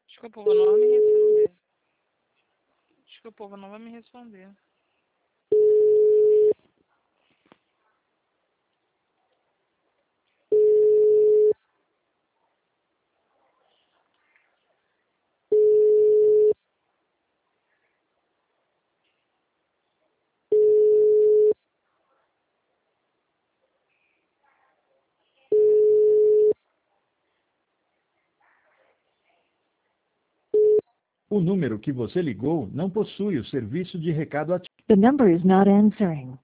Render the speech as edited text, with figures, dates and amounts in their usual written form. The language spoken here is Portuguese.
Acho que o povo não vai me responder. Acho que o povo não vai me responder. O número que você ligou não possui o serviço de recado ativo. The number is not answering.